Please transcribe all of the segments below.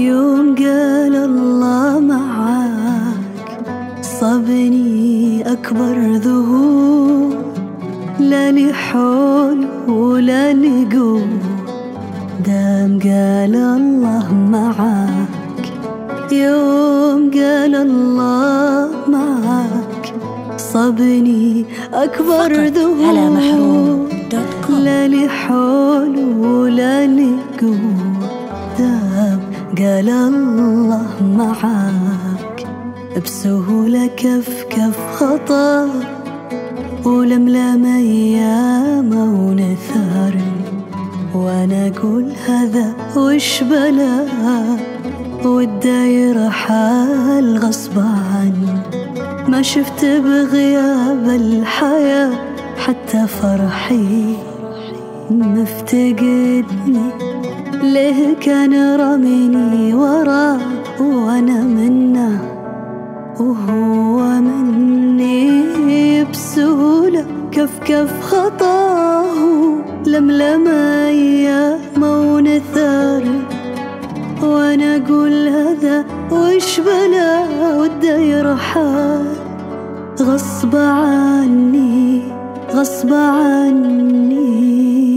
يوم قال الله معاك صابني أكبر ذهول، لا لي حول ولا لي قوة دام قال الله معاك. يوم قال الله معاك صابني أكبر ذهول، لا لي حول ولا لي قوة دام قال الله معاك. بسهولة كف كف خطر ولملم أيام ونثار، وأنا أقول هذا وش بلا والدايرة حال غصب عني. ما شفت بغياب الحياة حتى فرحي مفتقدني، ليه كان راميني وراه وأنا منه وهو مني. بسهولة كف كف خطاه لملم أيام ونثار، وأنا أقول هذا وش بلا والدايرة حال غصب عني غصب عني.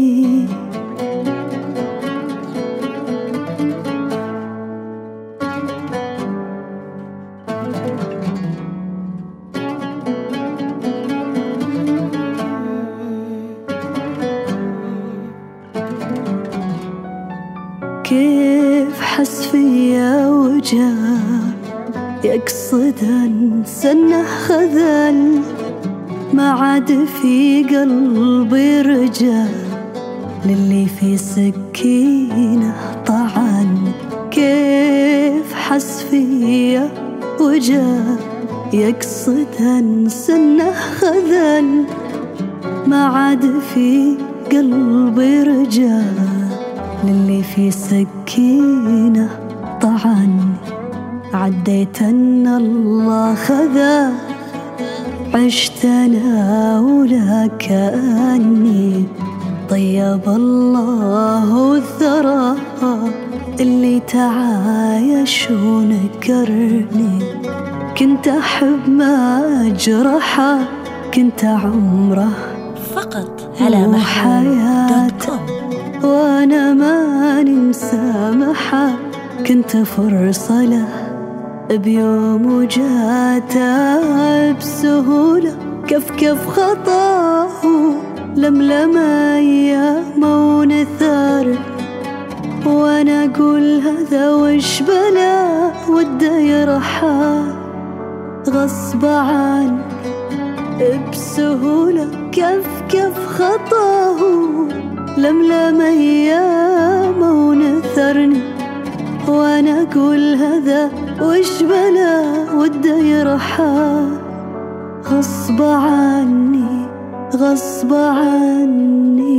كيف حس فيا وجاه يقصد أنسى إنه خذل، ما عاد في قلبي رجال للي في سكينه طعن. كيف حس فيا وجاه يقصد أنسى إنه خذل، ما عاد في قلبي رجال للي في سكينه طعن. عديت أن الله خذا عشت أنا ولا كأني طيب الله الثرى اللي تعايش ونكرني. كنت أحب ما أجرحه، كنت عمره فقط على محياته وأنا ماني مسامحة. كنت فرصة له بيوم وجاته، بسهولة كف كف خطاه لملم أيام ونثار، وأنا أقول هذا وش بلا والدايرة حال غصب عني. بسهولة كف كف خطاه لملم أيام ونثرني، وأنا أقول هذا وش بلا والدايرة حال غصب عني غصب عني.